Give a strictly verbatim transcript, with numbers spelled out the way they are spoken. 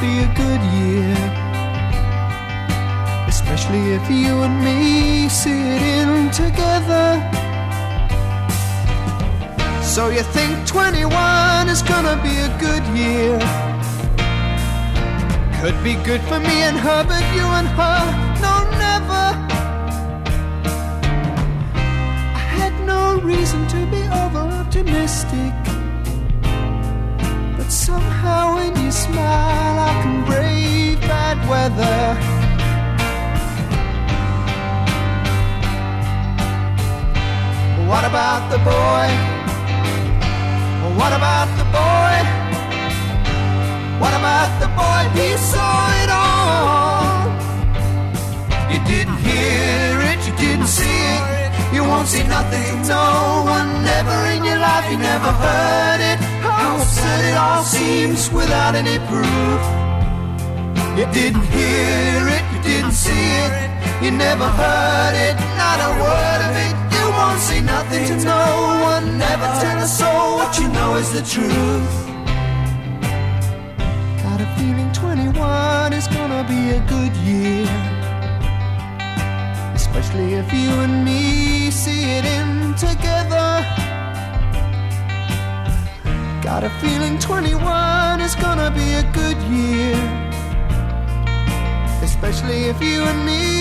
be a good year, especially if you and me see it in together. So you think twenty-one is gonna be a good year? Could be good for me and her, but you and her, no, never. I had no reason to be over-optimistic, but somehow when you smile I can brave bad weather. What about the boy? What about the boy? What about the boy? He saw it all. You didn't hear it, you didn't see it. You won't see nothing from no one. Never in your life you never heard it. How absurd it all seems without any proof. You didn't hear it, you didn't see it. You never heard it, not a word of it. You won't see nothing to no one. Never tell a soul what you know is the truth. Got a feeling twenty-one is gonna be a good year, especially if you and me see it in together. Got a feeling twenty-one is gonna be a good year, especially if you and me